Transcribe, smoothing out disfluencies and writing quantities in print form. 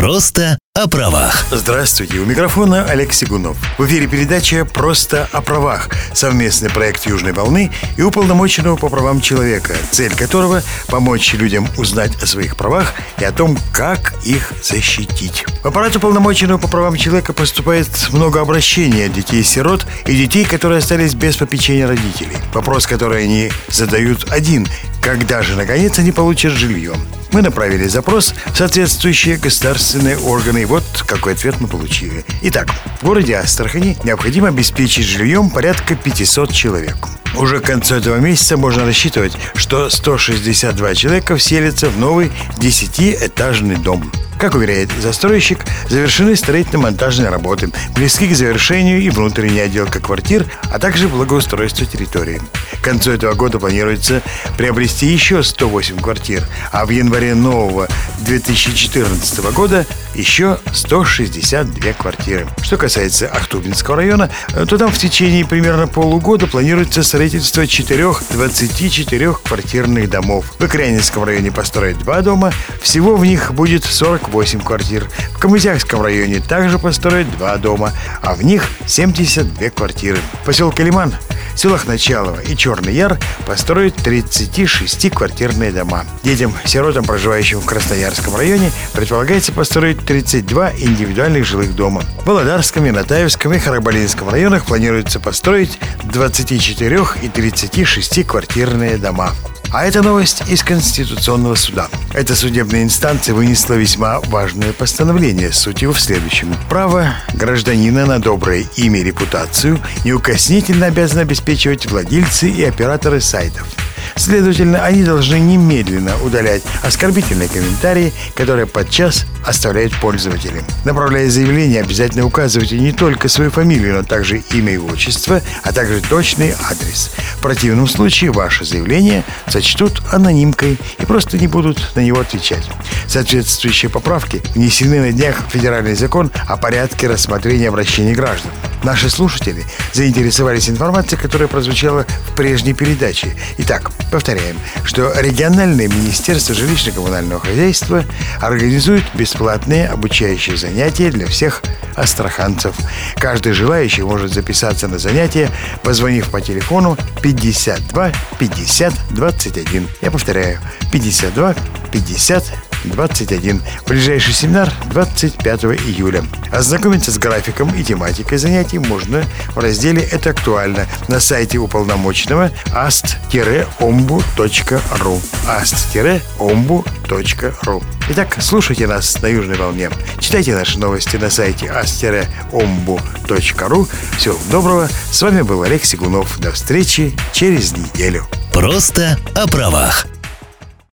Просто о правах. Здравствуйте, у микрофона Олег Сигунов. В эфире передача «Просто о правах». Совместный проект «Южной волны» и уполномоченного по правам человека, цель которого – помочь людям узнать о своих правах и о том, как их защитить. В аппарат уполномоченного по правам человека поступает много обращений от детей-сирот и детей, которые остались без попечения родителей. Вопрос, который они задают, один – когда же, наконец, они получат жилье? Мы направили запрос в соответствующие государственные органы, и вот какой ответ мы получили. Итак, в городе Астрахани необходимо обеспечить жильем порядка 500 человек. Уже к концу этого месяца можно рассчитывать, что 162 человека вселятся в новый 10-этажный дом. Как уверяет застройщик, завершены строительно-монтажные работы, близки к завершению и внутренняя отделка квартир, а также благоустройство территории. К концу этого года планируется приобрести еще 108 квартир, а в январе нового 2014 года еще 162 квартиры. Что касается Ахтубинского района, то там в течение примерно полугода планируется строительство 4 24-квартирных домов. В Икрянинском районе построят 2 дома, всего в них будет 48 квартир. В Камызякском районе также построят 2 дома, а в них 72 квартиры. В поселке Лиман, селах Началово и Черный Яр построят 36-квартирные дома. Детям-сиротам, проживающим в Красноярском районе, предполагается построить 32 индивидуальных жилых дома. В Володарском, Янатаевском и Харабалинском районах планируется построить 24 и 36-квартирные дома. А это новость из Конституционного суда. Эта судебная инстанция вынесла весьма важное постановление. Суть его в следующем. Право гражданина на доброе имя и репутацию неукоснительно обязаны обеспечивать владельцы и операторы сайтов. Следовательно, они должны немедленно удалять оскорбительные комментарии, которые подчас оставляют пользователи. Направляя заявление, обязательно указывайте не только свою фамилию, но также имя и отчество, а также точный адрес. В противном случае ваше заявление сочтут анонимкой и просто не будут на него отвечать. Соответствующие поправки внесены на днях в федеральный закон о порядке рассмотрения обращений граждан. Наши слушатели заинтересовались информацией, которая прозвучала в прежней передаче. Итак, повторяем, что региональное министерство жилищно-коммунального хозяйства организует бесплатные обучающие занятия для всех астраханцев. Каждый желающий может записаться на занятия, позвонив по телефону 52 50 21. Я повторяю, 52 50 21. Ближайший семинар 25 июля. Ознакомиться с графиком и тематикой занятий можно в разделе «Это актуально» на сайте уполномоченного ast-ombu.ru ast-ombu.ru. Итак, слушайте нас на Южной волне. Читайте наши новости на сайте ast-ombu.ru. Всего доброго. С вами был Олег Сигунов. До встречи через неделю. Просто о правах.